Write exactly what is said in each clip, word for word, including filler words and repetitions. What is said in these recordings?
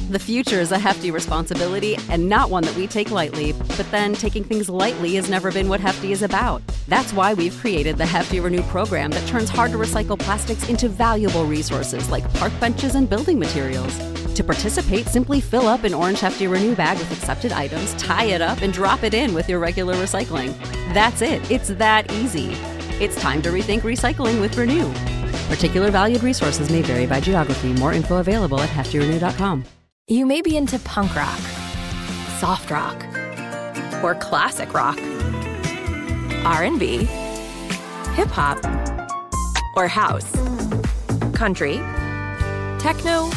The future is a hefty responsibility and not one that we take lightly. But then taking things lightly has never been what Hefty is about. That's why we've created the Hefty Renew program that turns hard to recycle plastics into valuable resources like park benches and building materials. To participate, simply fill up an orange Hefty Renew bag with accepted items, tie it up, and drop it in with your regular recycling. That's it. It's that easy. It's time to rethink recycling with Renew. Particular valued resources may vary by geography. More info available at hefty renew dot com. You may be into punk rock, soft rock, or classic rock, R and B, hip-hop, or house, country, techno,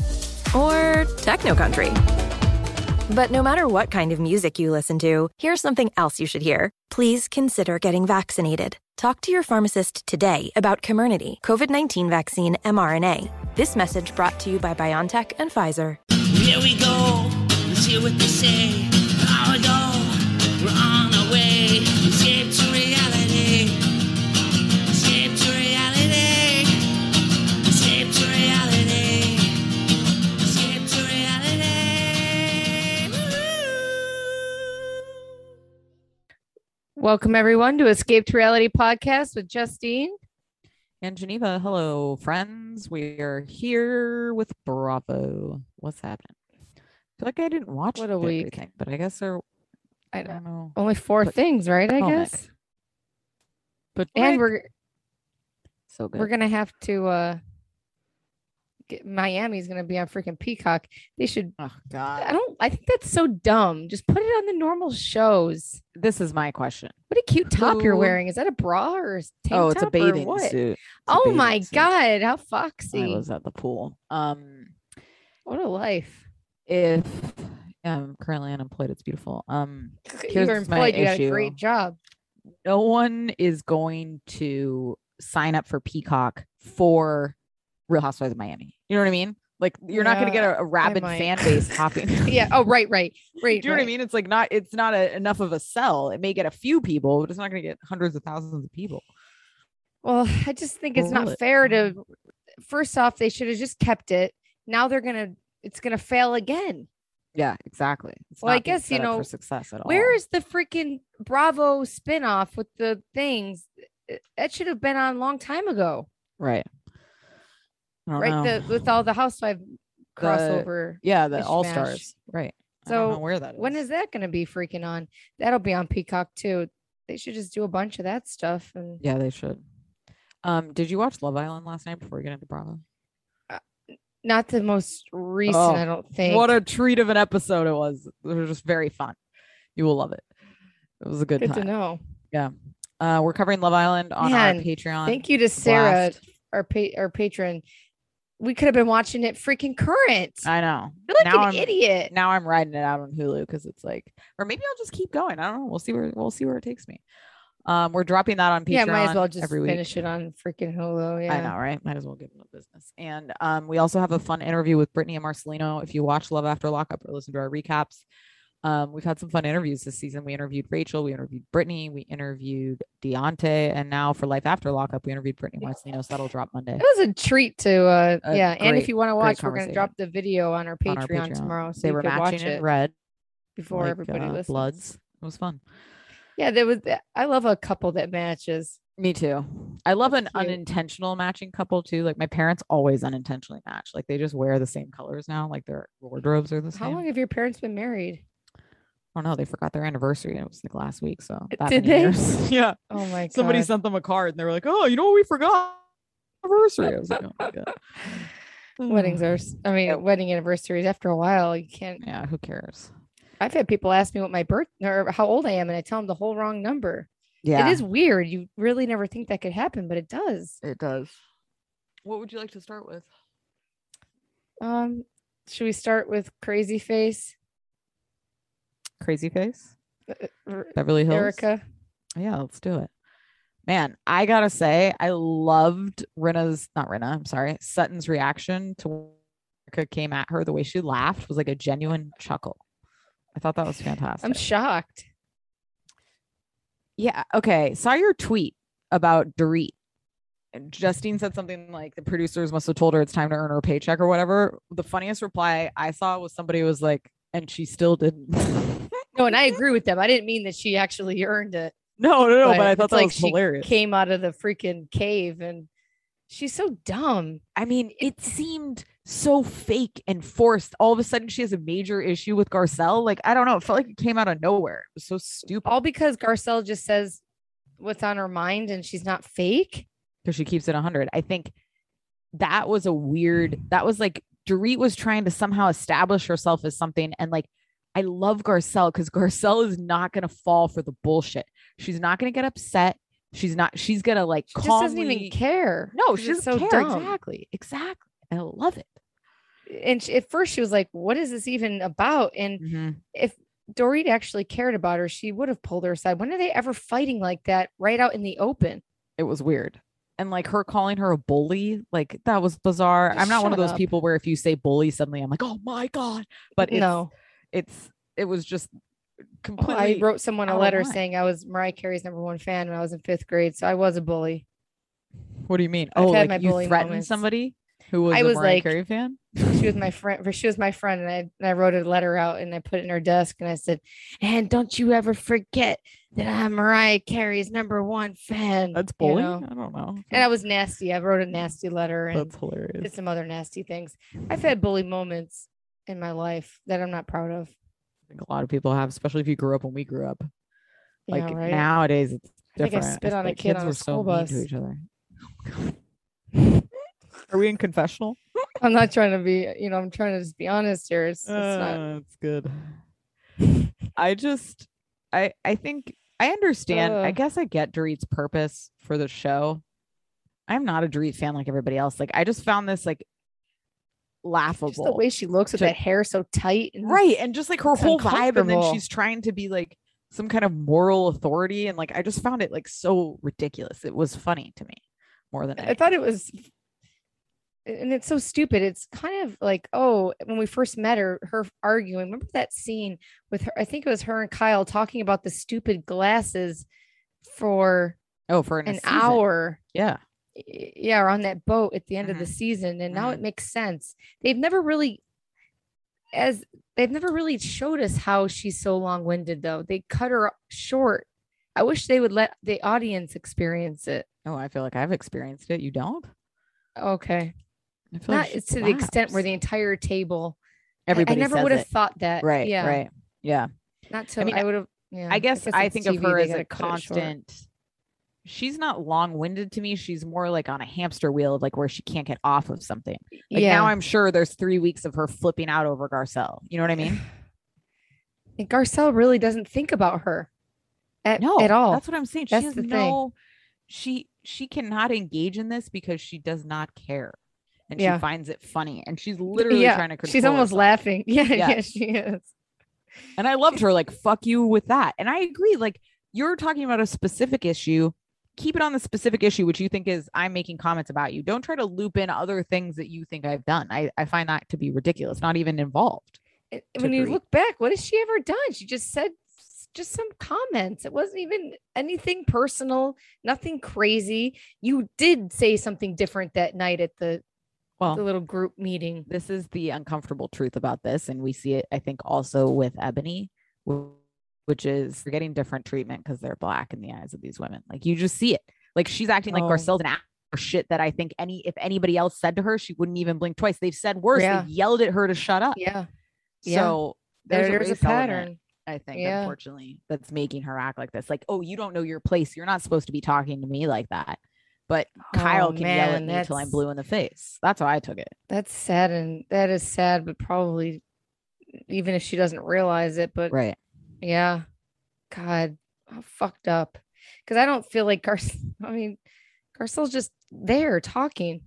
or techno-country. But no matter what kind of music you listen to, here's something else you should hear. Please consider getting vaccinated. Talk to your pharmacist today about Comirnaty, COVID nineteen vaccine mRNA. This message brought to you by BioNTech and Pfizer. Here we go, let's hear what they say. Here we go, we're on our way. Escape to reality. Escape to reality. Escape to reality. Escape to reality. Woo! Welcome, everyone, to Escape to Reality podcast with Justine and Geneva. Hello, friends. We are here with Bravo. What's happening? I feel like I didn't watch What a week. everything, but I guess there. I I don't know. only four But- things, right? I Oh, guess. Nick. But And Rick, we're so good. we're gonna have to. uh get, Miami's gonna be on freaking Peacock. They should. Oh I God, don't. I think that's so dumb. Just put it on the normal shows. this is my question. What a cute top you're Who- wearing. Is that a bra or a tank Oh, it's a top or bathing what? suit. It's a Oh bathing my suit. god, how I foxy! was at the pool. Um, What a life. if I'm currently unemployed, it's beautiful. Um, You're Here's my employed. You got a issue. great job. no one is going to sign up for Peacock for Real Housewives of Miami. You know what I mean? Like you're not going to get Yeah, a, a rabid might. fan base hopping. Yeah. Oh, right, right, right. Do you know what I right. mean? It's like not, it's not a, enough of a sell. It may get a few people, but it's not going to get hundreds of thousands of people. Well, I just think it's Or will not it? fair to. First off, they should have just kept it. Now they're gonna. It's gonna fail again. Yeah, exactly. It's Well, I not being guess, you set up know, for success at all. Where is the freaking Bravo spinoff with the things? Uh, That should have been on a long time ago, right? I don't right? know. The with all the housewife The- crossover. yeah, the mishmash. All Stars. Right. I don't know So where that is. when is that going to be freaking on? That'll be on Peacock too. They should just do a bunch of that stuff. And Yeah, they should. Um, did you watch Love Island last night before we get into Bravo? not the most recent, Oh, I don't think. What a treat of an episode it was. It was just very fun. You will love it. It was a good, Good to time. know. Yeah. Uh, we're covering Love Island on Man, our Patreon. Thank you to Sarah, Blast. our pa- our patron. We could have been watching it freaking current. I know. You're like now an I'm, idiot. Now I'm riding it out on Hulu because it's like, or maybe I'll just keep going. I don't know. We'll see where we'll see where it takes me. Um, we're dropping that on Patreon. Yeah, might as well just every week. finish it on freaking Hulu. Yeah, I know, right? Might as well give them a business. And um, we also have a fun interview with Brittany and Marcelino. If you watch Love After Lockup or listen to our recaps, um, we've had some fun interviews this season. We interviewed Rachel, we interviewed Brittany, we interviewed Deontay, and now for Life After Lockup, we interviewed Brittany and Marcelino. So that'll drop Monday It was a treat to, uh, A yeah. and if great, you want to great watch, we're going to conversation. drop the video on our Patreon, on our Patreon. tomorrow, so they you were could watch matching in it red before like, everybody uh, listens. Bloods. It was fun. Yeah, there was. I love a couple that matches. Me too. I love That's an cute. unintentional matching couple too. Like my parents always unintentionally match. Like they just wear the same colors now. Like their wardrobes are the same. How long have your parents been married? I don't know. They forgot their anniversary and it was like last week. So that Did many they? years. Yeah. Oh my god! Somebody sent them a card and they were like, "Oh, you know what? We forgot anniversary." I was like, "Oh my god." Weddings are. s- I mean, Yeah. wedding anniversaries. After a while, you can't. Yeah. Who cares? I've had people ask me what my birth or how old I am, and I tell them the whole wrong number. Yeah. It is weird. You really never think that could happen, but it does. It does. What would you like to start with? Um, should we start with Crazy Face, Crazy Face, R- Beverly Hills. Erica? Yeah, let's do it. Man, I gotta say, I loved Rinna's, not Rinna, I'm sorry, Sutton's reaction to when Erica came at her. The way she laughed was like a genuine chuckle. I thought that was fantastic. I'm shocked. Yeah. Okay. Saw your tweet about Dorit. And Justine said something like the producers must have told her it's time to earn her paycheck or whatever. The funniest reply I saw was somebody was like, and she still didn't. No, and I agree with them. I didn't mean that she actually earned it. No, no, no. But, But I thought it's that like was she hilarious. came out of the freaking cave and she's so dumb. I mean, it seemed so fake and forced. All of a sudden, she has a major issue with Garcelle. Like, I don't know. It felt like it came out of nowhere. It was so stupid. All because Garcelle just says what's on her mind and she's not fake. Because she keeps it one hundred. I think that was a weird, that was like, Dorit was trying to somehow establish herself as something. And like, I love Garcelle because Garcelle is not going to fall for the bullshit. She's not going to get upset. She's not, she's going to like She just calmly. doesn't even care. No, 'cause she it's doesn't so care. dumb. Exactly. Exactly. I love it. And she, at first she was like, what is this even about? And Mm-hmm. if Dorit actually cared about her, she would have pulled her aside. When are they ever fighting like that right out in the open? It was weird. And like her calling her a bully, like that was bizarre. Just I'm not one of shut those up. people where if you say bully, suddenly I'm like, oh my God. But it's, No. it's, it was just Oh, completely. I wrote someone out a of letter line. saying I was Mariah Carey's number one fan when I was in fifth grade. So I was a bully. What do you mean? I've Oh, had like my you bully threatened moments. somebody who was I a was Mariah like- Carey fan? She was my friend. She was my friend, and I and I wrote a letter out and I put it in her desk and I said, "And don't you ever forget that I'm Mariah Carey's number one fan." That's you bullying? know? I don't know. And I was nasty. I wrote a nasty letter and That's hilarious. did some other nasty things. I've had bully moments in my life that I'm not proud of. I think a lot of people have, especially if you grew up when we grew up. Like Yeah, right? nowadays, it's I think I different. spit on a Like, kid kids on a were school so mean bus. to each other. Are we in confessional? I'm not trying to be, you know, I'm trying to just be honest here. It's, it's not. Uh, it's good. I just, I, I think I understand. I Ugh. guess I get Dorit's purpose for the show. I'm not a Dorit fan like everybody else. Like I just found this like laughable. Just the way she looks with to- that hair so tight. And right, and just like her It's whole vibe, and then uncomfortable. she's trying to be like some kind of moral authority, and like I just found it like so ridiculous. It was funny to me more than I anything. thought it was, and it's so stupid. It's kind of like, oh, when we first met her, her arguing. Remember that scene with her? I think it was her and Kyle talking about the stupid glasses for Oh, for an, an season. hour. Yeah, Y- Yeah, or on that boat at the end of the Mhm. season. And now Mhm. it makes sense. They've never really, as they've never really showed us how she's so long winded, though. They cut her short. I wish they would let the audience experience it. Oh, I feel like I've experienced it. You don't? Okay. I feel Not like she to the extent where slaps. the entire table, I- everybody I, never says would have it. thought that. Right, Yeah. right. Yeah. Not to, I, I mean, would have, yeah. I guess I it's think of T V, her they as gotta a cut it short. constant. She's not long-winded to me. She's more like on a hamster wheel of like where she can't get off of something. Like yeah. now I'm sure there's three weeks of her flipping out over Garcelle. You know what I mean? And Garcelle really doesn't think about her at, No, at all. That's what I'm saying. She That's has the thing. no, she she cannot engage in this because she does not care, and Yeah. she finds it funny, and she's literally yeah. trying to control. She's almost herself. laughing. Yeah, Yeah. yeah, she is. And I loved her. Like fuck you with that, and I agree. Like you're talking about a specific issue. Keep it on the specific issue, which you think is I'm making comments about you. Don't try to loop in other things that you think I've done. I, I find that to be ridiculous, not even involved. And to when you agree. look back, what has she ever done? She just said s- just some comments. It wasn't even anything personal, nothing crazy. You did say something different that night at the, Well, the little group meeting. this is the uncomfortable truth about this. And we see it, I think, also with Ebony, wh- which is you're getting different treatment because they're black in the eyes of these women. Like you just see it. Like she's acting like Oh. Garcelle's an ass for shit that I think any if anybody else said to her, she wouldn't even blink twice. They've said worse. Yeah. They've yelled at her to shut up. Yeah. Yeah. So There, there's, there's a, race element, pattern. I think, Yeah. unfortunately, that's making her act like this. Like, oh, you don't know your place. You're not supposed to be talking to me like that. But Kyle Oh, can yell at man, me till I'm that's- blue in the face. That's how I took it. That's sad. And that is sad, but probably even if she doesn't realize it, but Right. yeah. God, how fucked up. Because I don't feel like Garcelle, I mean, Garcelle's just there talking.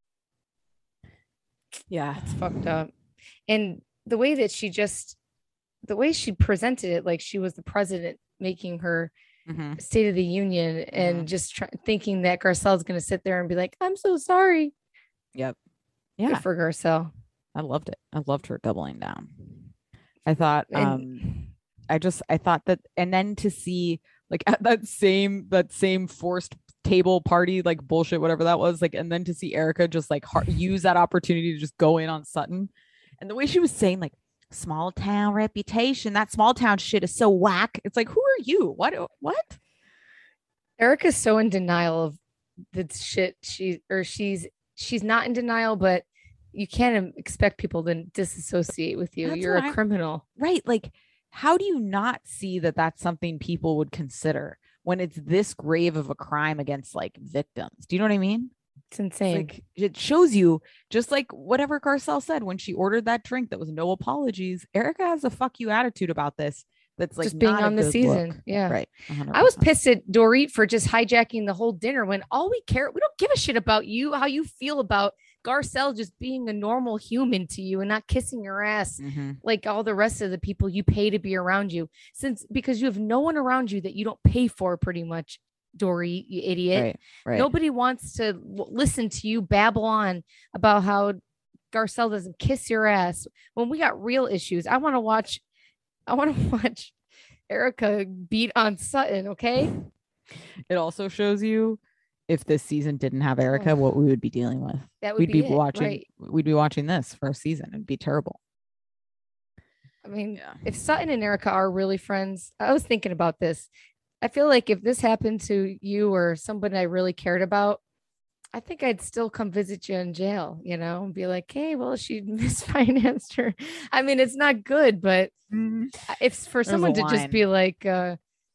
Yeah. It's fucked up. And the way that she just, the way she presented it, like she was the president making her Mhm. State of the Union and just try, thinking that Garcelle's going to sit there and be like, I'm so sorry. Yep. Good Yeah. for Garcelle. I loved it. I loved her doubling down. I thought, And- um, I just, I thought that, and then to see like at that same, that same forced table party, like bullshit, whatever that was. Like, and then to see Erica just like har- use that opportunity to just go in on Sutton. And the way she was saying, like, small town reputation, that small town shit is so whack. It's like, who are you? What? What? Erica's so in denial of the shit she or she's she's not in denial, but you can't expect people to disassociate with you. That's You're a what I- criminal. Right. Like, how do you not see that that's something people would consider when it's this grave of a crime against like victims? Do you know what I mean? It's insane. Like, it shows you, just like whatever Garcelle said when she ordered that drink that was no apologies. Erica has a fuck you attitude about this. That's like just being not a on the good season. look. Yeah. Right. one hundred I was percent. pissed at Dorit for just hijacking the whole dinner when all we care, we don't give a shit about you, how you feel about Garcelle just being a normal human to you and not kissing your ass Mhm. like all the rest of the people you pay to be around you. Since because you have no one around you that you don't pay for, pretty much, Dorit, you idiot. Right. Right. Nobody wants to w- listen to you babble on about how Garcelle doesn't kiss your ass when we got real issues. I want to watch, I want to watch Erica beat on Sutton. Okay. It also shows you if this season didn't have Erica, Oh. what we would be dealing with. That would We'd be, be it, watching. right? We'd be watching this for a season. It'd be terrible. I mean, Yeah. if Sutton and Erica are really friends, I was thinking about this. I feel like if this happened to you or somebody I really cared about, I think I'd still come visit you in jail, you know, and be like, hey, well, she misfinanced her. I mean, it's not good, but if for a someone to line. just be like, uh,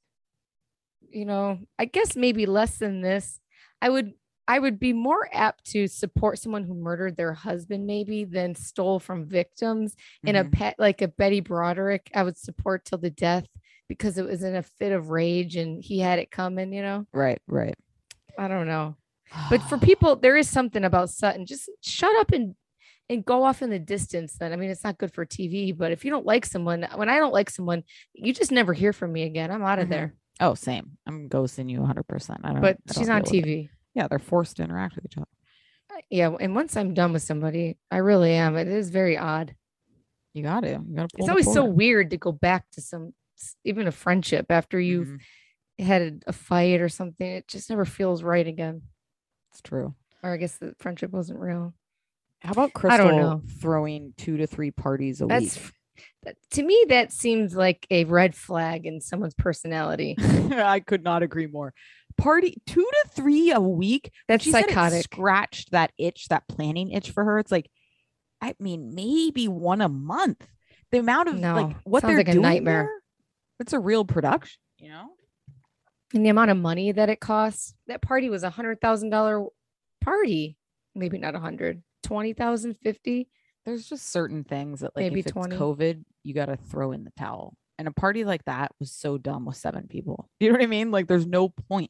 you know, I guess maybe less than this, I would I would be more apt to support someone who murdered their husband maybe than stole from victims. In a Mhm. pet like a Betty Broderick, I would support till the death because it was in a fit of rage and he had it coming, you know. Right. Right. I don't know. But for people, there is something about Sutton. Just shut up and and go off in the distance then. I mean, it's not good for T V, but if you don't like someone, when I don't like someone, you just never hear from me again. I'm out of Mhm. there. Oh, same. I'm ghosting you one hundred percent. I don't. But I she's don't on deal T with it. V. Yeah, they're forced to interact with each other. Yeah, and once I'm done with somebody, I really am. It is very odd. You got to. You got to. It's always so weird to go back to some, even a friendship after you've Mm-hmm. had a, a fight or something. It just never feels right again. It's true. Or I guess the friendship wasn't real. How about I Crystal don't know. throwing two to three parties a That's week? that, to me, that seems like a red flag in someone's personality. I could not agree more. Party two to three a week. When That's she said it psychotic. scratched that itch, that planning itch for her. It's like, I mean, maybe one a month. The amount of No, like what sounds they're like a doing nightmare. there, it's a real production, you know. And the amount of money that it costs. That party was a hundred thousand dollar party. Maybe not a hundred. Twenty thousand, fifty. There's just certain things that, like, Maybe if it's twenty. COVID, you got to throw in the towel. And a party like that was so dumb with seven people. You know what I mean? Like, there's no point.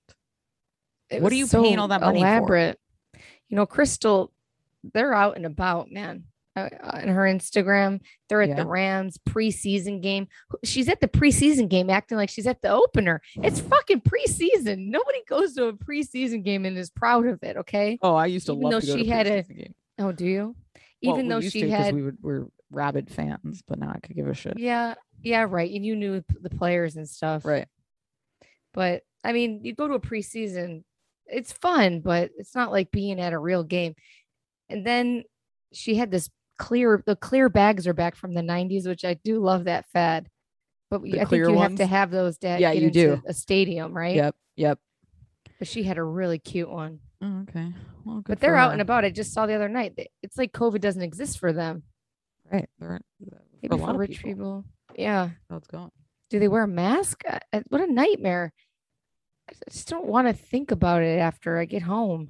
It What was are you so paying all that money for? elaborate. You know, Crystal, they're out and about, man. Uh, on her Instagram, they're at Yeah. the Rams preseason game. She's at the preseason game acting like she's at the opener. It's fucking preseason. Nobody goes to a preseason game and is proud of it. Okay. Oh, I used to Even love though to go she to had a- preseason games. Oh, do you? Well, Even we though used she to 'cause had, we would, we're rabid fans, but now I could give a shit. yeah, yeah, right. And you knew p- the players and stuff. Right. But I mean, you go to a preseason, it's fun, but it's not like being at a real game. And then she had this clear, the clear bags are back from the nineties, which I do love that fad. But we- The I think clear you have to ones? have those to Yeah, get you into do. a stadium, right? Yep. Yep. But she had a really cute one. Oh, okay. Well, good But for they're out her. and about. I just saw the other night. They- It's like COVID doesn't exist for them. Right. They're, for Maybe a for lot of rich people. people. Yeah. How it's going. Do they wear a mask? I- I- What a nightmare. I just don't want to think about it after I get home.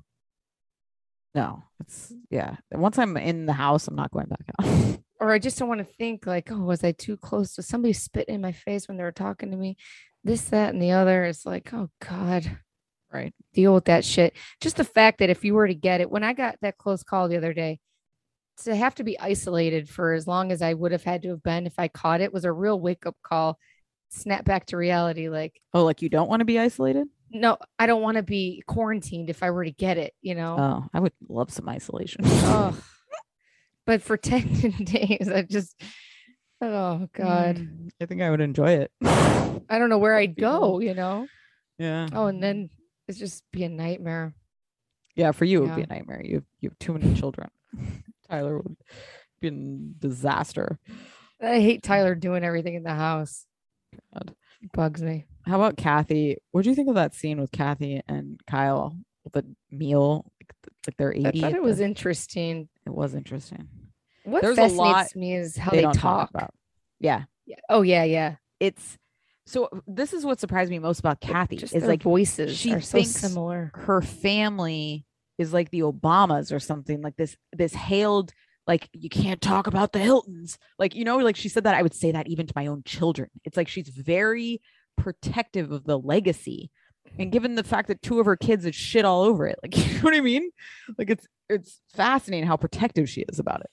No, it's yeah. Once I'm in the house, I'm not going back out. Or I just don't want to think like, oh, was I too close to somebody spitting in my face when they were talking to me? This, that, and the other. It's like, oh God, Right. deal with that shit. Just the fact that if you were to get it, when I got that close call the other day, to have to be isolated for as long as I would have had to have been if I caught it was a real wake up call. Snap back to reality. Like, Oh, like you don't want to be isolated? no, I don't want to be quarantined if I were to get it, you know? Oh, I would love some isolation. Oh, but for ten days, I just, oh God, Mm, I think I would enjoy it. I don't know where I'd People. go, you know? Yeah. Oh, and then It's just be a nightmare. Yeah, for you it would Yeah. be a nightmare. You have, you have too many children. Tyler would be a disaster. I hate Tyler doing everything in the house. God. It bugs me. How about Kathy? What do you think of that scene with Kathy and Kyle with the meal? Like, like they're I eighty. thought at it was the- interesting. It was interesting. What There's a fascinates lot me is how they they, don't talk. talk about. Yeah, Yeah. Oh yeah, yeah. it's so. This is what surprised me most about Kathy Just is their like voices she are so thinks similar. her family is like the Obamas or something, like this this hailed, like, you can't talk about the Hiltons, like, you know, like she said that I would say that even to my own children. It's like she's very protective of the legacy, and given the fact that two of her kids had shit all over it, like, you know what I mean, like it's it's fascinating how protective she is about it.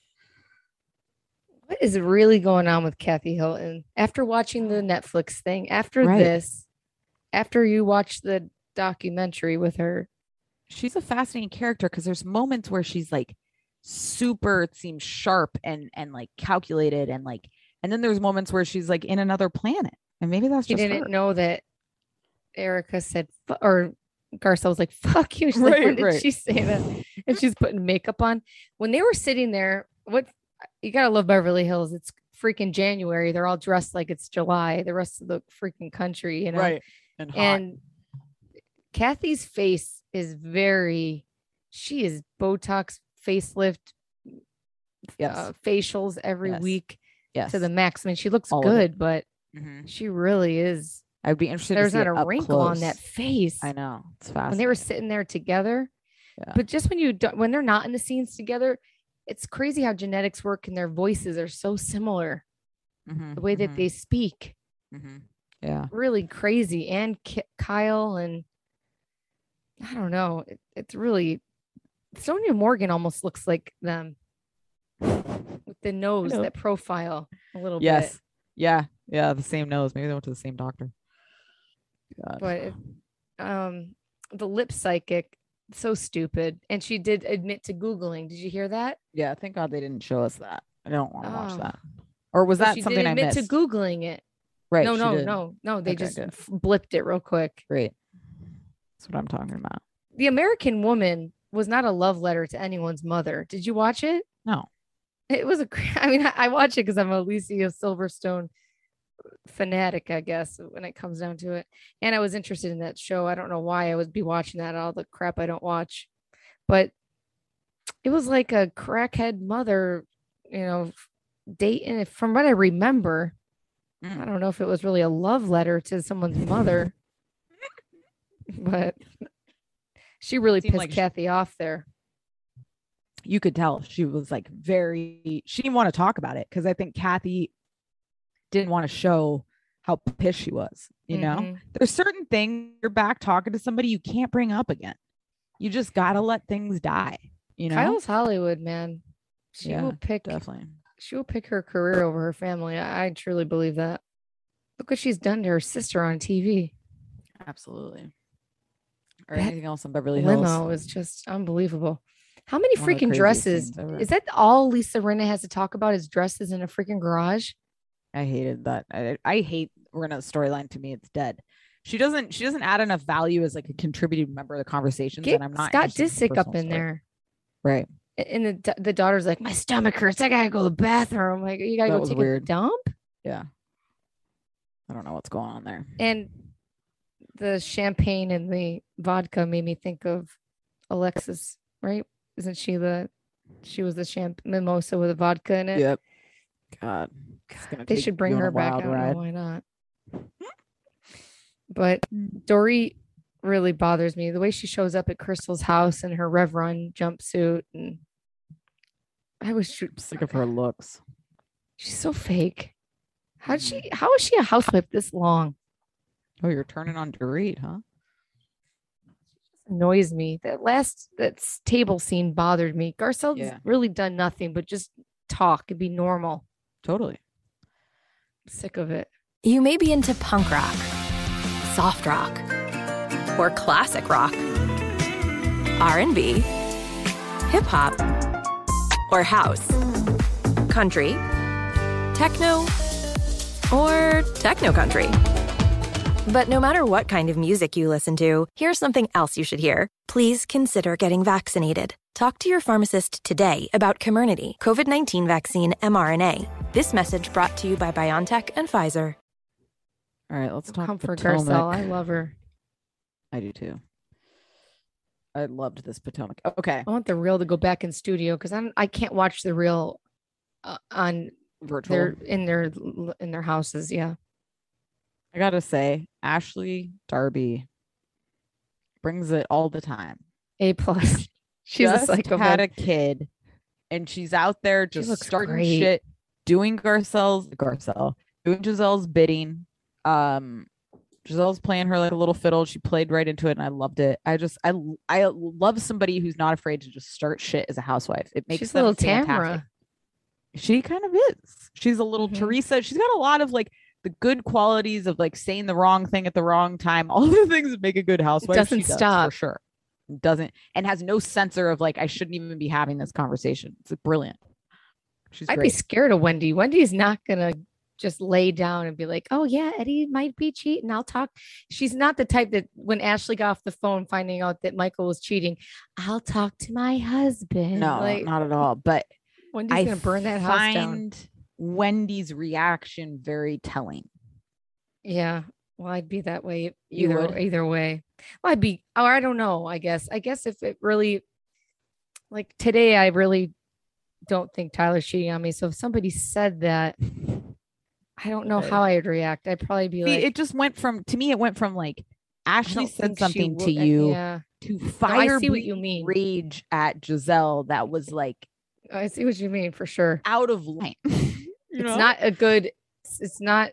What is really going on with Kathy Hilton? After watching the Netflix thing, after Right. this, after you watch the documentary with her, She's a fascinating character because there's moments where she's like super, it seems sharp and and like calculated, and like, and then there's moments where she's like in another planet, and maybe that's she just didn't her. know that Erica said, fu- or Garcelle was like, fuck you. She's like, when Right, did right. she say that? And she's putting makeup on. When they were sitting there, what you gotta love Beverly Hills. It's freaking January. They're all dressed like it's July. The rest of the freaking country, you know. Right. And hot. And Kathy's face is very, she is Botox, facelift, yes. uh, facials every Yes. week yes. to the max. I mean, she looks All of it. good, but Mhm. she really is. I would be interested. There's to see not it a up wrinkle on that close. face. I know, it's fascinating. When they were sitting there together. Yeah. But just when you do, when they're not in the scenes together, it's crazy how genetics work and their voices are so similar. Mhm, The way that mhm, they speak, mhm. Yeah. really crazy. And Ki- Kyle and I don't know. It, it's really Sonia Morgan almost looks like them with the nose, know. that profile a little Yes. bit. Yeah. Yeah. The same nose. Maybe they went to the same doctor. God. But it, um, the lip psychic, so stupid. And she did admit to Googling. Did you hear that? Yeah. Thank God they didn't show us that. I don't want to watch Oh. that. Or was So that she something did I admit missed? to Googling it. Right. no, she no, did. no, no. They Okay, just good. f- blipped it real quick. Great. That's what I'm talking about. The American Woman was not a love letter to anyone's mother. Did you watch it? No. It was a. cr- I mean, I, I watch it because I'm a Alicia Silverstone fanatic, I guess, when it comes down to it. And I was interested in that show. I don't know why I would be watching that. All the crap I don't watch, but it was like a crackhead mother, you know, dating. From what I remember, I Mm. don't know if it was really a love letter to someone's mother, but she really Seemed pissed like she- Kathy off there. You could tell she was like very, she didn't want to talk about it because I think Kathy didn't want to show how pissed she was. You know, Mhm. there's certain things you're back talking to somebody you can't bring up again. You just got to let things die. You know, Kyle's Hollywood, man. She Yeah, will pick. definitely. She will pick her career over her family. I, I truly believe that. Look what she's done to her sister on T V. Absolutely. Or That anything else on Beverly Hills. Limo is just unbelievable. How many One of the freaking craziest dresses? scenes ever. Is that all Lisa Rinna has to talk about? Is dresses in a freaking garage? I hated that. I, I hate Rena's storyline. To me, it's dead. She doesn't. She doesn't add enough value as like a contributing member of the conversations, Get and I'm not. Scott interested in her Disick up personal in story. there. Right. And the da- the daughter's like, my stomach hurts. I gotta go to the bathroom. Like, you gotta That go was take weird. a dump. Yeah. I don't know what's going on there. And the champagne and the vodka made me think of Alexis, right? Isn't she the? She was the champ mimosa with a vodka in it. Yep. God. It's gonna They take should bring you on her a back. I wild don't ride. know why not. But Dory really bothers me. The way she shows up at Crystal's house in her Rev Run jumpsuit, and I was shoot. I'm sick of her looks. She's so fake. How'd she? How is she a housewife this long? Oh, you're turning on Dorit, huh? Annoys me. That last that s- table scene bothered me. Garcelle's Yeah. really done nothing but just talk and be normal. Totally. I'm sick of it. You may be into punk rock, soft rock, or classic rock, R and B, hip hop, or house, country, techno, or techno country. But no matter what kind of music you listen to, here's something else you should hear. Please consider getting vaccinated. Talk to your pharmacist today about Comirnaty, COVID nineteen vaccine mRNA. This message brought to you by BioNTech and Pfizer. All right, let's talk Comfort Potomac. Garcelle. I love her. I do too. I loved this Potomac. Okay. I want the Real to go back in studio because I'm I can't watch the Real uh, on Virtual. their in their in their houses. Yeah. I gotta say, Ashley Darby brings it all the time. A plus. She's Just a psychopath. had a kid, and she's out there just looks starting great. shit, doing Garcelle's Garcelle, doing Giselle's bidding. Um, Giselle's playing her like a little fiddle. She played right into it, and I loved it. I just, I, I love somebody who's not afraid to just start shit as a housewife. It makes She's a them little fantastic. Tamara. She kind of is. She's a little Mhm. Teresa. She's got a lot of like the good qualities of like saying the wrong thing at the wrong time. All the things that make a good housewife. Doesn't she does, stop. for sure. Doesn't and has no censor of like I shouldn't even be having this conversation. It's brilliant. She's I'd great. be scared of Wendy. Wendy's not gonna just lay down and be like, "Oh yeah, Eddie might be cheating. I'll talk." She's not the type that when Ashley got off the phone finding out that Michael was cheating, I'll talk to my husband. no, like not at all. But Wendy's I gonna burn that house down. find Wendy's reaction very telling. Yeah. Well, I'd be that way You either would? either way. Well, I'd be, or I don't know. I guess. I guess if it really, like today, I really don't think Tyler's cheating on me. So if somebody said that, I don't know Okay. how I'd react. I'd probably be See, like, it just went from to me. It went from like I Ashley don't said think she something to would- you Yeah, to I fire see what you mean. rage at Giselle that was like I see what you mean for sure. out of line. You It's know? not a good. It's not.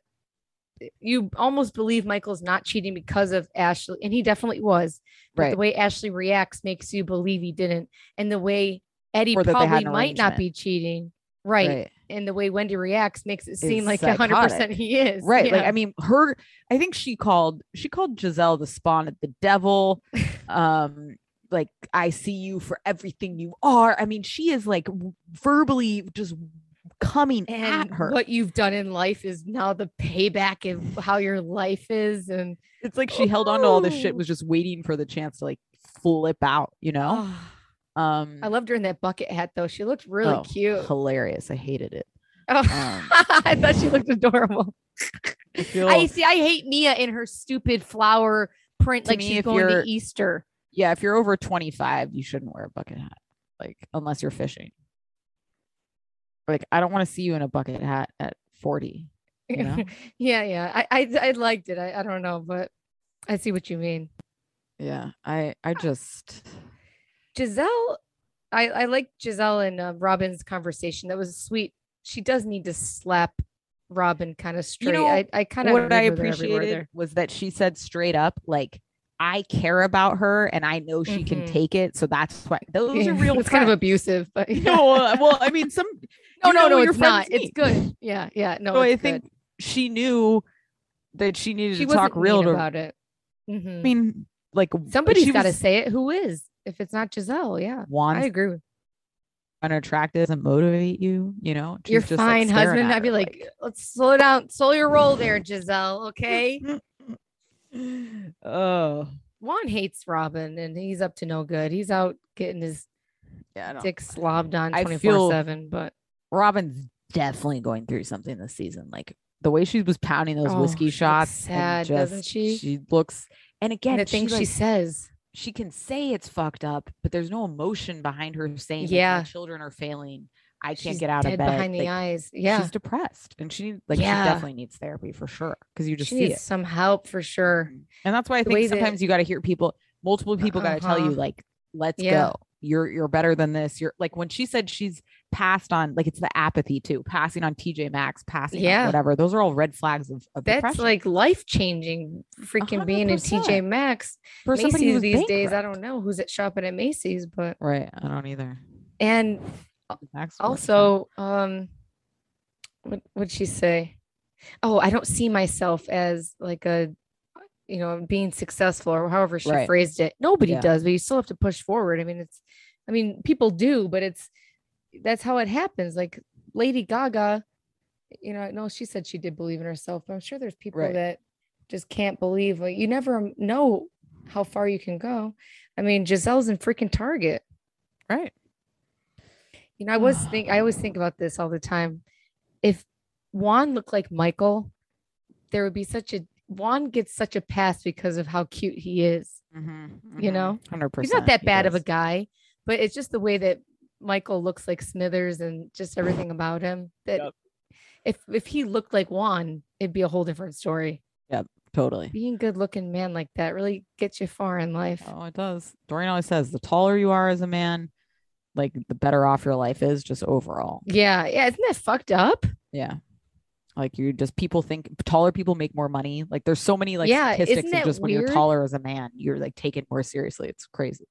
You almost believe Michael's not cheating because of Ashley, and he definitely was. But right. the way Ashley reacts makes you believe he didn't, and the way Eddie Or that they had probably an might not arrangement. be cheating, right? Right. And the way Wendy reacts makes it seem Is like a hundred percent psychotic. he is. Right. Like, Yeah. I mean, her, I think she called, she called Giselle the spawn of the devil. Um, like, I see you for everything you are. I mean, she is like verbally just coming and at her. what you've done in life is now the payback of how your life is, and It's like she held on to all this shit, Oh. was just waiting for the chance to like flip out, you know? oh, Um, I loved her in that bucket hat though. She looked really oh, cute. hilarious. I hated it. Oh, Um, I thought she looked adorable. I feel, I see. I hate Mia in her stupid flower print, To like me, she's if going you're- to Easter. yeah, if you're over twenty-five, you shouldn't wear a bucket hat, like unless you're fishing. Like, I don't want to see you in a bucket hat at forty. You know? yeah, yeah. I, I, I liked it. I, I don't know, but I see what you mean. Yeah, I, I just, Giselle, I, I like Giselle and uh, Robin's conversation. That was sweet. She does need to slap Robin kind of straight. know, I, I kind of what I appreciated was that she said straight up, like, I care about her and I know she can Mhm. take it. So that's why those are real. It's kind of friends. abusive, but yeah. No, uh, well, I mean, some. no, you no, know no, what your it's not. friends It's good. Yeah, yeah. No, So I it's think good. she knew that she needed She to talk wasn't real mean to. about it. Mhm. I mean, like Somebody's she got to was say it. Who is? If it's not Giselle, yeah, I wants agree with unattractive doesn't motivate you. You know, She's you're just, like, fine, staring husband. at I'd be her, like, let's slow down, slow your roll there, Giselle. Okay. oh Juan hates Robin, and he's up to no good. He's out getting his yeah, I don't- dick slobbed on I twenty feel- four seven. But Robin's definitely going through something this season. Like the way she was pounding those Oh, whiskey she looks shots, sad, and doesn't just- she? She looks, and again, and the things she, she like, says, she can say it's fucked up, but there's no emotion behind her saying, like, Yeah. my children are failing. I can't she's get out dead of bed. behind the Like, eyes. Yeah, she's depressed, and she need- like Yeah. she definitely needs therapy for sure because you just she see needs it. some help for sure. And that's why I The way think that- sometimes you got to hear people, multiple people got to tell you, Uh-huh. like, let's Yeah. go. You're you're better than this. You're like when she said she's passed on, like it's the apathy too, passing on T J Maxx, passing Yeah. on whatever. Those are all red flags of, of That's depression. like life changing. Freaking being in T J percent. Maxx. For somebody Macy's who's these days, I bankrupt. don't know who's at shopping at Macy's, but Right. I don't either. and Maxx works also, um, what would she say? Oh, I don't see myself as like a, you know, being successful or however she Right. phrased it. Nobody Yeah. does, but you still have to push forward. I mean, it's, I mean, people do, but it's, that's how it happens. Like Lady Gaga, you know, I know she said she did believe in herself, but I'm sure there's people Right. that just can't believe like you never know how far you can go. I mean, Giselle's in freaking Target. Right. You know, I was think I always think about this all the time. If Juan looked like Michael, there would be such a Juan gets such a pass because of how cute he is. Mm-hmm, mm-hmm. You know, one hundred percent. He's not that bad of a is. guy, but it's just the way that Michael looks like Smithers and just everything about him. That Yep. if if he looked like Juan, it'd be a whole different story. Yep, totally. Being good looking man like that really gets you far in life. Oh, it does. Doreen always says the taller you are as a man, like the better off your life is just overall. Yeah. Yeah. Isn't that fucked up? Yeah. Like you just people think taller people make more money. Like there's so many like Yeah, statistics isn't of that just when you're weird? taller as a man, you're like taken more seriously. It's crazy.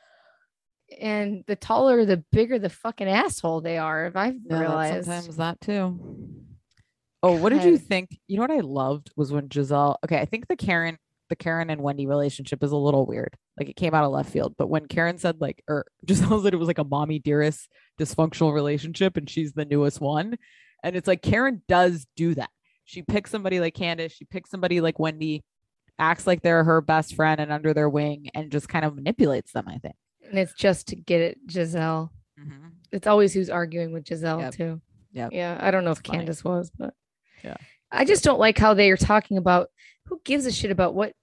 And the taller, the bigger the fucking asshole they are. If I've Yeah, realized. sometimes that too. Oh, what did you God. think? You know what I loved was when Giselle. Okay, I think the Karen, the Karen and Wendy relationship is a little weird. Like it came out of left field. But when Karen said like, or Giselle said it was like a mommy dearest dysfunctional relationship, and she's the newest one, and it's like Karen does do that. She picks somebody like Candace. She picks somebody like Wendy, acts like they're her best friend and under their wing, and just kind of manipulates them. I think. And it's just to get it, Giselle. Mm-hmm. It's always who's arguing with Giselle Yep. too. Yep. Yeah. I don't know if It's funny. Candace was, but Yeah. I just don't like how they are talking about who gives a shit about what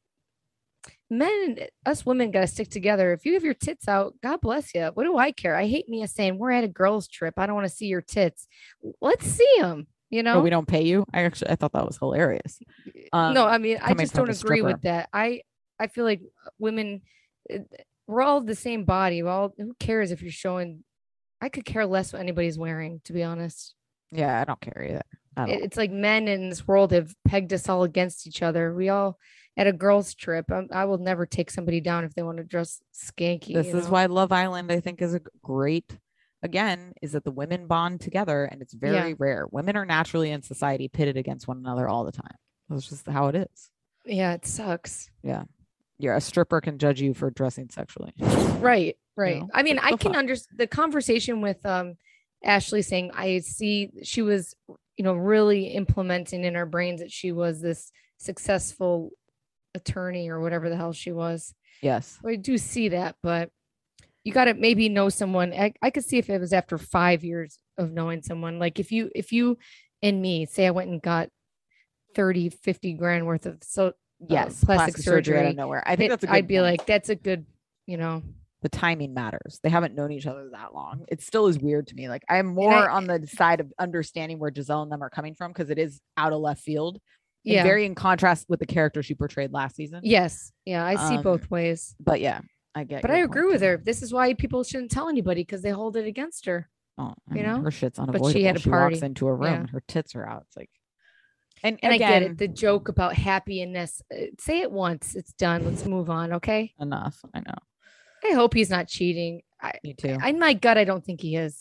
men, us women got to stick together. If you have your tits out, God bless you. What do I care? I hate Mia saying we're at a girls' trip. I don't want to see your tits. Let's see them. You know, No, we don't pay you. I actually I thought that was hilarious. Um, no, I mean, I coming just from don't a agree with stripper. that. I, I feel like women, uh, we're all the same body. Well, who cares if you're showing? I could care less what anybody's wearing, to be honest. Yeah, I don't care either. I don't. It- It's like men in this world have pegged us all against each other. We all at a girls' trip. I, I will never take somebody down if they want to dress skanky. This you is know? why Love Island, I think, is a great, again, is that the women bond together, and it's very Yeah. rare. Women are naturally in society pitted against one another all the time. That's just how it is. Yeah, it sucks. Yeah. Yeah. A stripper can judge you for dressing sexually. Right, right. know, I mean, it's I so can fun. understand the conversation with um Ashley saying I see she was, you know, really implementing in her brains that she was this successful attorney or whatever the hell she was. Yes. I do see that, but you got to maybe know someone. I, I could see if it was after five years of knowing someone, like if you, if you and me say I went and got thirty, fifty grand worth of so Yes. uh, plastic, surgery, out of nowhere. I think it- that's a good I'd be point. like, that's a good, you know, The timing matters. They haven't known each other that long. It still is weird to me. Like I'm more I- on the side of understanding where Giselle and them are coming from because it is out of left field. And yeah. very in contrast with the character she portrayed last season. Yes. Yeah. I see Um, both ways. But yeah, I get. But your I point, agree with too. her. This is why people shouldn't tell anybody because they hold it against her. Oh, I you mean, know? her shit's she unavoidable. had a She walks party. into a room Yeah. and her tits are out. It's like, and, And again, I get it. The joke about happiness. uh, Say it once. It's done. Let's move on. Okay. enough. I know. I hope he's not cheating. I, Me too. in my gut, I don't think he is.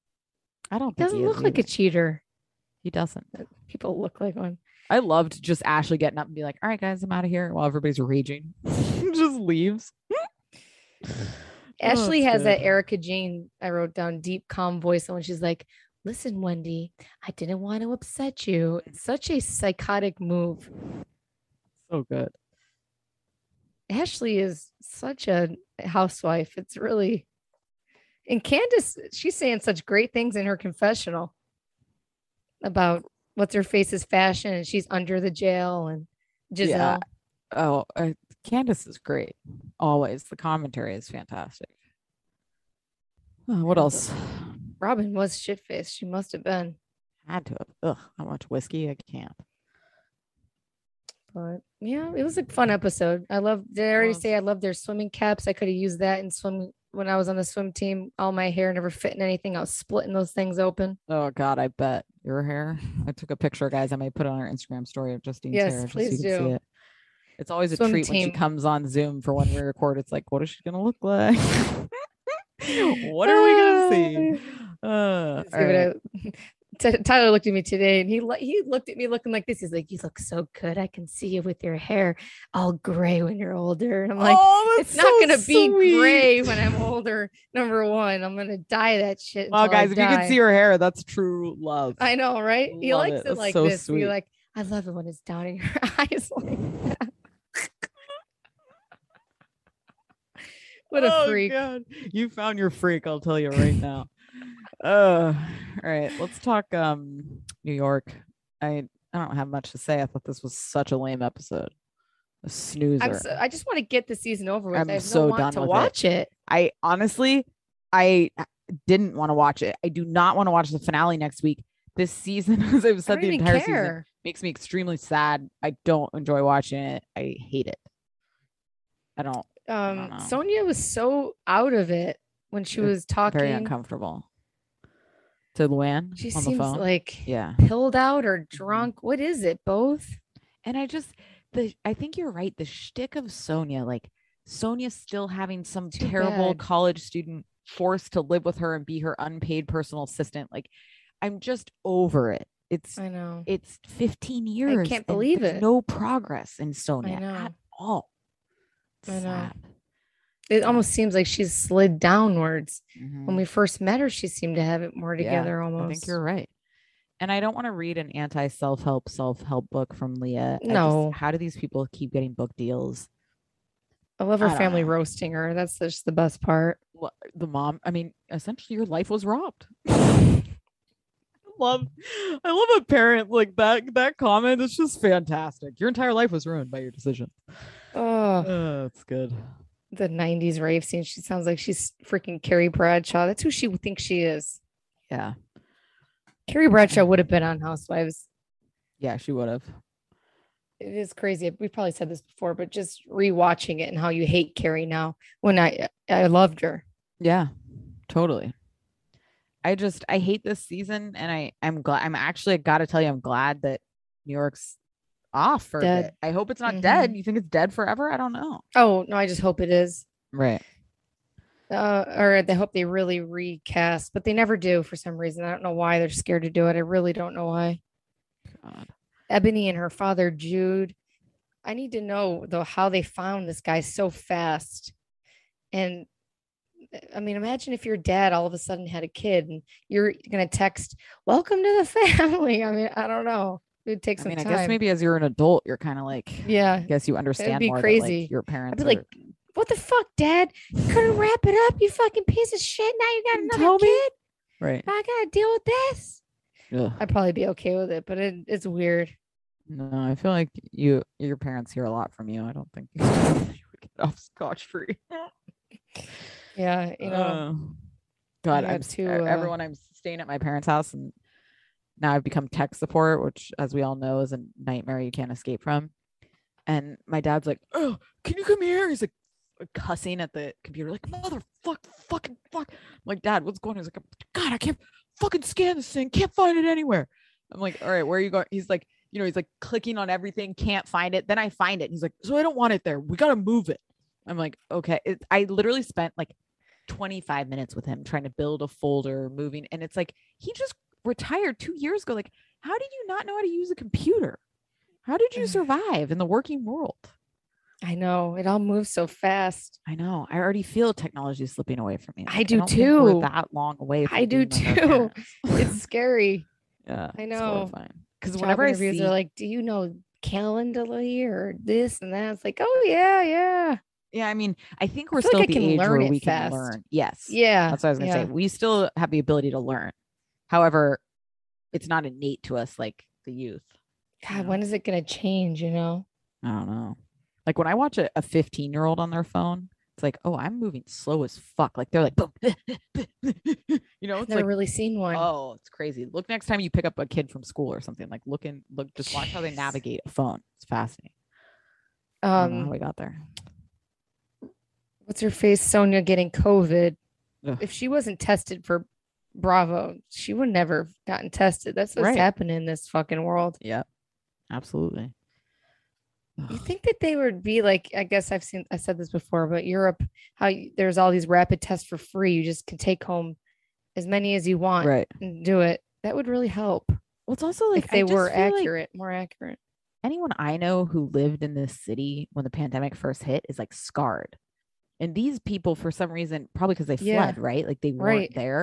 I don't He think doesn't he is look like a either. cheater. He doesn't. People look like one. I loved just Ashley getting up and be like, "All right, guys, I'm out of here," while everybody's raging. Just leaves. Ashley that's has that good. Erica Jane, I wrote down, deep, calm voice. And when she's like, listen, Wendy, I didn't want to upset you. It's such a psychotic move. So good. Ashley is such a housewife. It's really, and Candace, she's saying such great things in her confessional about what's her face's fashion, and she's under the jail, and Giselle. Oh, uh, Candace is great. Always. The commentary is fantastic. Oh, what else? Robin was shit faced. She must have been. Had to have. Ugh, how much whiskey? I can't. But yeah, it was a fun episode. I love, did I already Was. say I love their swimming caps? I could have used that in swim when I was on the swim team. All my hair never fit in anything. I was splitting those things open. Oh God, I bet your hair. I took a picture, guys. I may put it on our Instagram story of Justine's Yes, hair. just so please you can do. see it. It's always a Swim treat when she team. comes on Zoom for when we record. It's like, what is she gonna look like? What are we gonna see? Uh, Let's all give right. it a- T- Tyler looked at me today and he li- he looked at me looking like this. He's like, you look so good. I can see you with your hair all gray when you're older. And I'm like, Oh, it's that's not so gonna be sweet. gray when I'm older. Number one, I'm gonna dye that shit. Well, until I guys, if you can die. see her hair, that's true love. I know, right? He Love likes it. it, That's like so this. sweet. You're like, I love it when it's down in your eyes like that. What a Oh, freak. God. You found your freak, I'll tell you right now. Uh, all right, let's talk um New York. I I don't have much to say. I thought this was such a lame episode. A snoozer. I'm so, I just want to get the season over with. I'm I have so no want done to with watch it. it. I honestly, I didn't want to watch it. I do not want to watch the finale next week. This season, as I've I said don't the even entire season, care. makes me extremely sad. I don't enjoy watching it. I hate it. I don't. I don't Um, know. Sonia was so out of it when she was talking. Very uncomfortable. To Luann She on the seems phone. like Yeah. pilled out or drunk. What is it? Both? And I just the I think you're right. The shtick of Sonia, like Sonia still having some Too terrible bad. college student forced to live with her and be her unpaid personal assistant. Like, I'm just over it. It's I know. it's fifteen years. can't and believe there's it. No progress in Sonia I know. at all. I know. Sad. It almost seems like she's slid downwards. Mhm. When we first met her, she seemed to have it more together almost. I think you're right. And I don't want to read an anti self help self help book from Leah. I just- No. how do these people keep getting book deals? I love her I don't family know. roasting her. That's just the best part. Well, the mom, I mean, essentially your life was robbed. I love I love a parent like that. That comment is just fantastic. Your entire life was ruined by your decision. Oh, Oh, that's good. the nineties rave scene. She sounds like she's freaking Carrie Bradshaw. That's who she thinks she is. Yeah. Carrie Bradshaw would have been on Housewives. Yeah, she would have. It is crazy. We probably said this before, but just rewatching it and how you hate Carrie now when I I loved her. Yeah, totally. I just I hate this season, and I I'm glad. I'm actually got to tell you, I'm glad that New York's off for Dead. a bit. I hope it's not Mhm. dead. You think it's dead forever? I don't know. Oh, no, I just hope it is. Right. Uh, or they hope they really recast, but they never do for some reason. I don't know why they're scared to do it. I really don't know why. God. Ebony and her father, Jude. I need to know though how they found this guy so fast. And I mean, imagine if your dad all of a sudden had a kid and you're gonna text, "Welcome to the family." I mean, I don't know. It would take I some mean, I time. guess maybe as you're an adult, you're kind of like, Yeah. I guess you understand be more crazy. that, like, your I'd parents be are, like, "What the fuck, Dad? You couldn't wrap it up, you fucking piece of shit. Now you got Didn't another tell me?" kid. right. I gotta deal with this." Ugh. I'd probably be okay with it, but it, it's weird. No, I feel like you your parents hear a lot from you. I don't think you would get off scotch free. Yeah, you know. Uh, God, I I'm have s- to, e- uh, everyone. I'm staying at my parents' house, and now I've become tech support, which, as we all know, is a nightmare you can't escape from. And my dad's like, "Oh, can you come here?" He's like cussing at the computer, like, "Motherfuck, fucking fuck!" I'm like, "Dad, what's going on?" He's like, "God, I can't fucking scan this thing. Can't find it anywhere." I'm like, "All right, where are you going?" He's like, you know, he's like clicking on everything, can't find it. Then I find it. He's like, "So I don't want it there. We got to move it." I'm like, "Okay." It, I literally spent like twenty-five minutes with him trying to build a folder, moving. And it's like, he just retired two years ago. Like, how did you not know how to use a computer? How did you survive in the working world? I know it all moves so fast. I know. I already feel technology is slipping away from me. I Like, do don't think we're too. that long away from I do being like our too. parents. It's scary. Yeah, I it's know. horrifying. Because Job whenever I interviews see, are like, "Do you know Calendly or this and that?" It's like, "Oh yeah, yeah, yeah, I mean, I think we're feel still like at I the can age learn where it we can fast. learn. Yes, yeah." that's what I was gonna yeah. say. We still have the ability to learn. However, it's not innate to us like the youth. you God, know? when is it gonna change? You know? I don't know. Like when I watch a fifteen year old on their phone, it's like, oh, I'm moving slow as fuck. Like they're like, boom. you know, I've it's never like, really seen one. oh, it's crazy. Look next time you pick up a kid from school or something. Like look and look, just watch how they Jeez. navigate a phone. It's fascinating. I don't know how um, we got there. what's her face? Sonia getting COVID. Ugh. If she wasn't tested for Bravo, she would never have gotten tested. That's what's Right. happening in this fucking world. Yep, absolutely. You think that they would be like, I guess I've seen, I said this before, but Europe, how you, there's all these rapid tests for free. You just can take home as many as you want Right. and do it. That would really help Well, it's also like if they I just were feel like accurate, more accurate. anyone I know who lived in this city when the pandemic first hit is like scarred. And these people, for some reason, probably because they Yeah. fled, right? Like they weren't Right. there.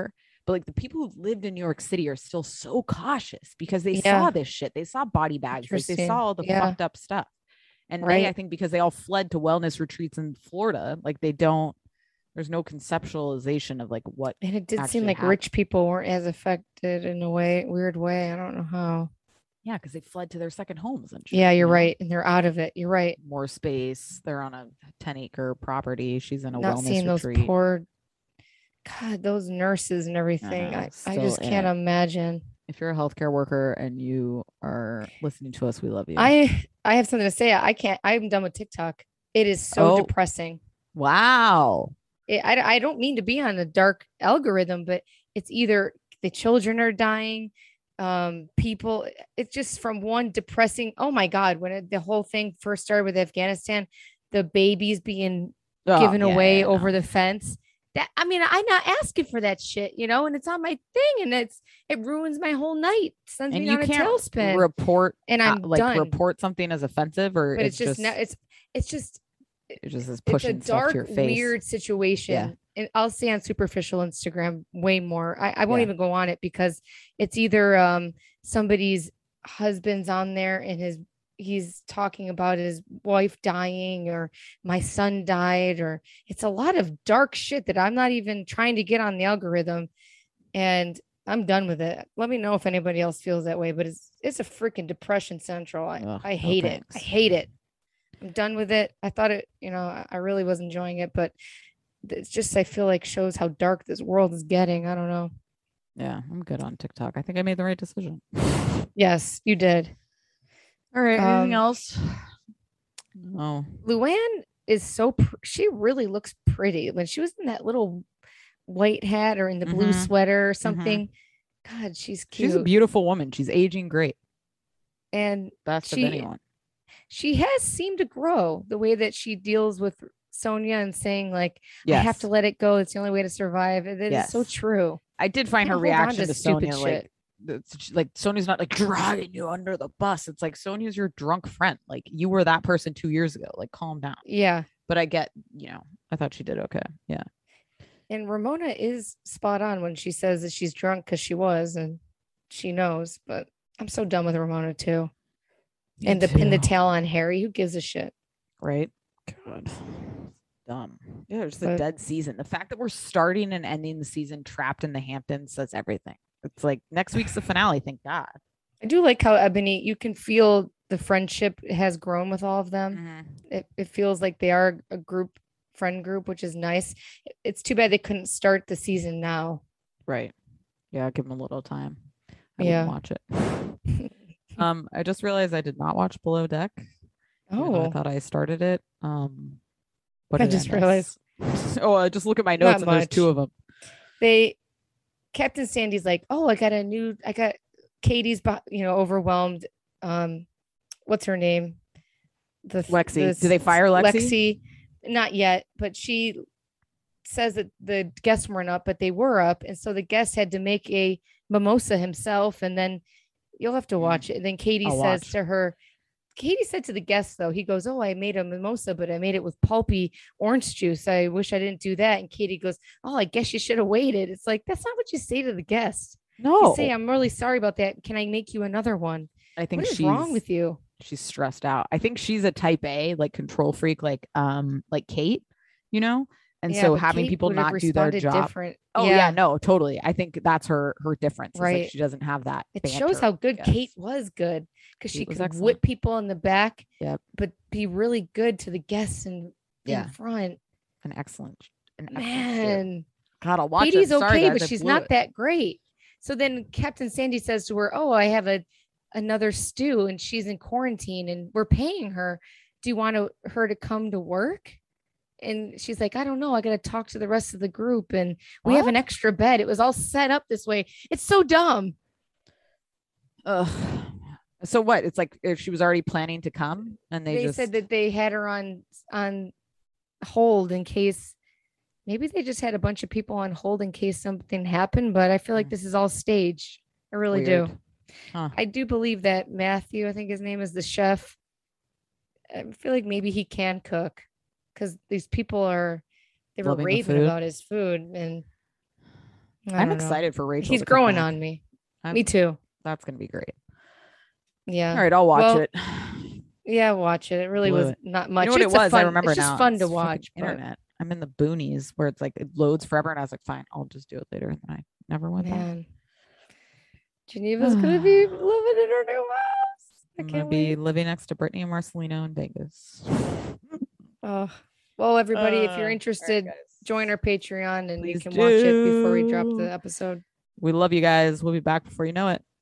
But like the people who lived in New York City are still so cautious because they Yeah. saw this shit. They saw body bags. Like they Interesting. saw all the Yeah. fucked up stuff. And they, Right. I think because they all fled to wellness retreats in Florida, like they don't, there's no conceptualization of like what. And it did actually seem like happened. rich people weren't as affected in a way, weird way. I don't know how. Yeah, because they fled to their second homes and shit, Yeah, you you're know? right. And they're out of it. You're right. More space. They're on a ten acre property. She's in a Not wellness seeing those retreat. poor, God, those nurses and everything. know, I, I still just in can't it. imagine. If you're a healthcare worker and you are listening to us, we love you. I I have something to say. I can't. I'm done with TikTok. It is so Oh. depressing. wow. It, I I don't mean to be on a dark algorithm, but it's either the children are dying, um, people. It's just from one depressing. Oh my God! When it, the whole thing first started with Afghanistan, the babies being Oh, given yeah, away yeah, over no. the fence. That I mean, I'm not asking for that shit, you know, and it's on my thing, and it's it ruins my whole night, sends And me you on a can't tailspin, report and uh, I'm like done. report something as offensive, or But it's, it's just, just no, it's it's just it just is it's a pushing stuff dark, to your face. weird situation. And I'll say on superficial Instagram way more. I, I won't Yeah. even go on it because it's either um somebody's husband's on there and his he's talking about his wife dying, or my son died, or it's a lot of dark shit that I'm not even trying to get on the algorithm. And I'm done with it. Let me know if anybody else feels that way, but it's it's a freaking depression central. I, Ugh, I no hate it. I thanks. hate it. I'm done with it. I thought it, you know, I- I really was enjoying it, but it's just I feel like shows how dark this world is getting. I don't know. Yeah, I'm good on TikTok. I think I made the right decision. Yes, you did. All right. Anything Um, else? No. Luann is so pr- she really looks pretty when she was in that little white hat or in the blue Mhm. sweater or something. God, she's cute. She's a beautiful woman. She's aging great. and Best She- of anyone. she has seemed to grow the way that she deals with Sonia and saying like, Yes. I have to let it go. It's the only way to survive. That is so Yes. true. I did find her Can't hold on reaction to to stupid Sonia like shit. it's like Sonia's not like dragging you under the bus. It's like Sonia's your drunk friend. Like you were that person two years ago. Like calm down. Yeah. But I get, you know, I thought she did okay. Yeah. And Ramona is spot on when she says that she's drunk because she was and she knows. But I'm so done with Ramona too. Me and to pin the too. tail on Harry, who gives a shit? Right? God. Dumb. Yeah, it's the But- dead season. The fact that we're starting and ending the season trapped in the Hamptons says everything. It's like next week's the finale. Thank God. I do like how Ebony, you can feel the friendship has grown with all of them. Mm-hmm. It, it feels like they are a group, friend group, which is nice. It's too bad they couldn't start the season now. Right. Yeah, give them a little time. I Yeah. wouldn't watch it. um, I just realized I did not watch Below Deck. even though I Oh, thought I started it. Um, what I did just miss? realized. oh, I just look at my Not notes and there's two much. of them. they, Captain Sandy's like, oh, I got a new, I got Katie's, bu- you know, overwhelmed. Um, what's her name? The Lexi. the Did they fire Lexi? Lexi, not yet, but she says that the guests weren't up, but they were up, and so the guest had to make a mimosa himself, and then you'll have to Mm. watch it. And then Katie I'll says watch. to her, Katie said to the guest though, he goes, "Oh, I made a mimosa, but I made it with pulpy orange juice. I wish I didn't do that." And Katie goes, "Oh, I guess you should have waited." It's like that's not what you say to the guest. No, You say, "I'm really sorry about that. Can I make you another one?" I think What is she's wrong with you? she's stressed out. I think she's a type A, like control freak, like um, like Kate, you know. And Yeah, so but having Kate people would have not do their responded job. different. Oh yeah. no, totally. I think that's her her difference. Is Right. like she doesn't have that. It banter, shows how good I Kate guess. was good because she Kate was could excellent. whip people in the back, Yep. but be really good to the guests and Yeah. in front. An excellent, an excellent show. Man, God, I'll watch Katie's it. Sorry, okay, guys, but I she's blew not it. that great. So then Captain Sandy says to her, "Oh, I have a another stew, and she's in quarantine, and we're paying her. Do you want to, her to come to work?" And she's like, "I don't know. I got to talk to the rest of the group, and we have an What? extra bed. It was all set up this way. It's so dumb." Ugh. So what? It's like if she was already planning to come, and they, They, just said that they had her on on hold in case. Maybe they just had a bunch of people on hold in case something happened. But I feel like Mm. this is all staged. I really do. Weird. Huh. I do believe that Matthew, I think his name is the chef. I feel like maybe he can cook because these people are they were Loving the raving food. about his food, and I I'm don't know. excited for Rachel. He's to come growing back. on me. I'm- Me too. That's gonna be great. Yeah. All right, I'll watch Well, it. Yeah, watch it. It really Blew was it. not much. You know what it's it a was? Fun, I remember it's just now. fun It's to fucking watch. but- internet. I'm in the boonies where it's like it loads forever, and I was like, fine, I'll just do it later, and then I never went back. Man, Geneva's gonna be living in her new house. I I'm gonna can't be wait. living next to Brittany and Marcelino in Vegas. Oh, well, everybody, if Uh, you're all right, interested, guys. join our Patreon and you Please can watch it before we drop do. the episode. We love you guys. We'll be back before you know it.